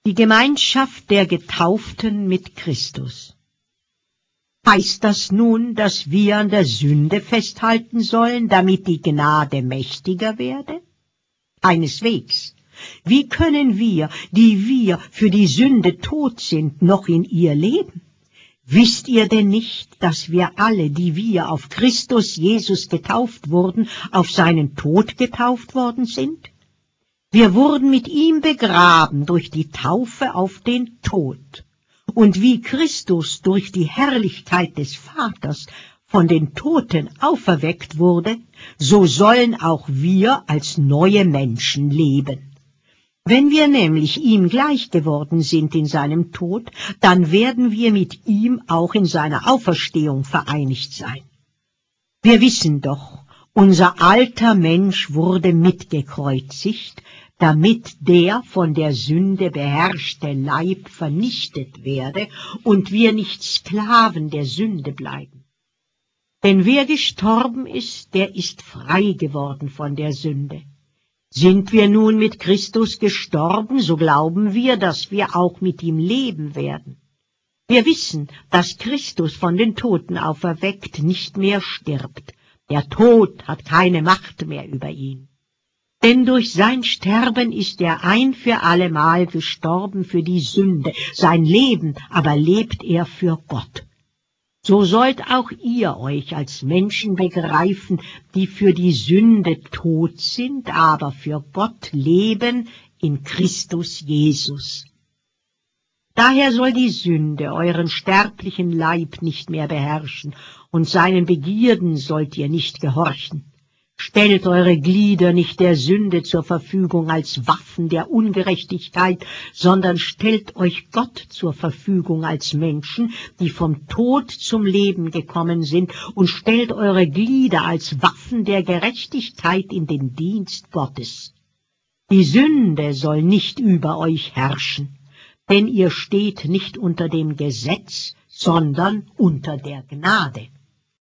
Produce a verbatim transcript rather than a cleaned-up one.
Die Gemeinschaft der Getauften mit Christus. Heißt das nun, dass wir an der Sünde festhalten sollen, damit die Gnade mächtiger werde? Keineswegs. Wie können wir, die wir für die Sünde tot sind, noch in ihr leben? Wisst ihr denn nicht, dass wir alle, die wir auf Christus Jesus getauft wurden, auf seinen Tod getauft worden sind? Wir wurden mit ihm begraben durch die Taufe auf den Tod. Und wie Christus durch die Herrlichkeit des Vaters von den Toten auferweckt wurde, so sollen auch wir als neue Menschen leben. Wenn wir nämlich ihm gleich geworden sind in seinem Tod, dann werden wir mit ihm auch in seiner Auferstehung vereinigt sein. Wir wissen doch, unser alter Mensch wurde mitgekreuzigt, damit der von der Sünde beherrschte Leib vernichtet werde und wir nicht Sklaven der Sünde bleiben. Denn wer gestorben ist, der ist frei geworden von der Sünde. Sind wir nun mit Christus gestorben, so glauben wir, dass wir auch mit ihm leben werden. Wir wissen, dass Christus von den Toten auferweckt nicht mehr stirbt. Der Tod hat keine Macht mehr über ihn. Denn durch sein Sterben ist er ein für allemal gestorben für die Sünde, sein Leben aber lebt er für Gott. So sollt auch ihr euch als Menschen begreifen, die für die Sünde tot sind, aber für Gott leben in Christus Jesus. Daher soll die Sünde euren sterblichen Leib nicht mehr beherrschen, und seinen Begierden sollt ihr nicht gehorchen. Stellt eure Glieder nicht der Sünde zur Verfügung als Waffen der Ungerechtigkeit, sondern stellt euch Gott zur Verfügung als Menschen, die vom Tod zum Leben gekommen sind, und stellt eure Glieder als Waffen der Gerechtigkeit in den Dienst Gottes. Die Sünde soll nicht über euch herrschen, denn ihr steht nicht unter dem Gesetz, sondern unter der Gnade.